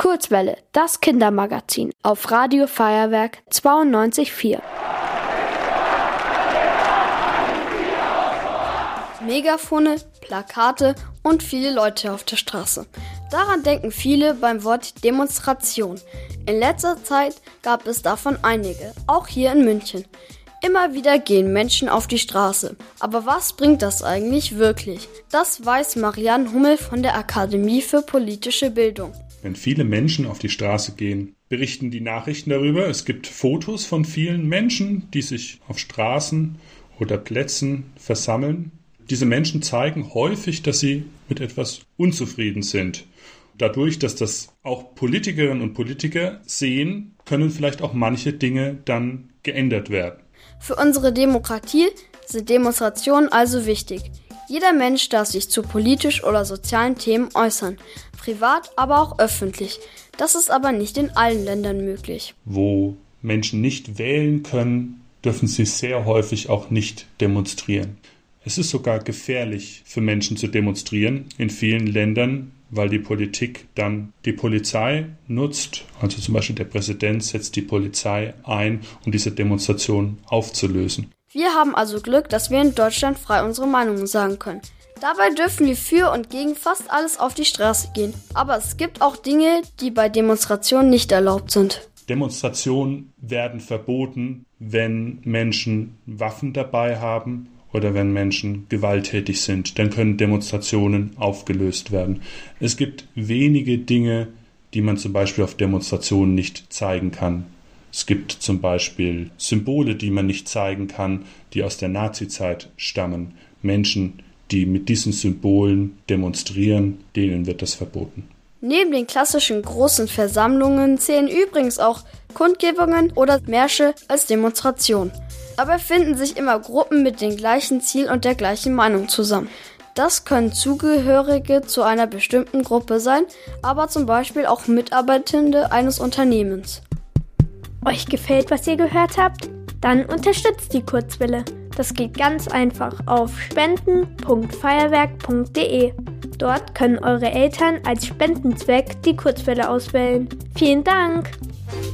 Kurzwelle, das Kindermagazin auf Radio Feuerwerk 92,4. Megafone, Plakate und viele Leute auf der Straße. Daran denken viele beim Wort Demonstration. In letzter Zeit gab es davon einige, auch hier in München. Immer wieder gehen Menschen auf die Straße. Aber was bringt das eigentlich wirklich? Das weiß Marianne Hummel von der Akademie für politische Bildung. Wenn viele Menschen auf die Straße gehen, berichten die Nachrichten darüber. Es gibt Fotos von vielen Menschen, die sich auf Straßen oder Plätzen versammeln. Diese Menschen zeigen häufig, dass sie mit etwas unzufrieden sind. Dadurch, dass das auch Politikerinnen und Politiker sehen, können vielleicht auch manche Dinge dann geändert werden. Für unsere Demokratie sind Demonstrationen also wichtig. Jeder Mensch darf sich zu politisch oder sozialen Themen äußern, privat, aber auch öffentlich. Das ist aber nicht in allen Ländern möglich. Wo Menschen nicht wählen können, dürfen sie sehr häufig auch nicht demonstrieren. Es ist sogar gefährlich für Menschen zu demonstrieren in vielen Ländern, weil die Politik dann die Polizei nutzt. Also zum Beispiel der Präsident setzt die Polizei ein, um diese Demonstration aufzulösen. Wir haben also Glück, dass wir in Deutschland frei unsere Meinungen sagen können. Dabei dürfen wir für und gegen fast alles auf die Straße gehen. Aber es gibt auch Dinge, die bei Demonstrationen nicht erlaubt sind. Demonstrationen werden verboten, wenn Menschen Waffen dabei haben oder wenn Menschen gewalttätig sind. Dann können Demonstrationen aufgelöst werden. Es gibt wenige Dinge, die man zum Beispiel auf Demonstrationen nicht zeigen kann. Es gibt zum Beispiel Symbole, die man nicht zeigen kann, die aus der Nazizeit stammen. Menschen, die mit diesen Symbolen demonstrieren, denen wird das verboten. Neben den klassischen großen Versammlungen zählen übrigens auch Kundgebungen oder Märsche als Demonstration. Dabei finden sich immer Gruppen mit dem gleichen Ziel und der gleichen Meinung zusammen. Das können Zugehörige zu einer bestimmten Gruppe sein, aber zum Beispiel auch Mitarbeitende eines Unternehmens. Euch gefällt, was ihr gehört habt? Dann unterstützt die Kurzwelle. Das geht ganz einfach auf spenden.feuerwerk.de. Dort können eure Eltern als Spendenzweck die Kurzwelle auswählen. Vielen Dank!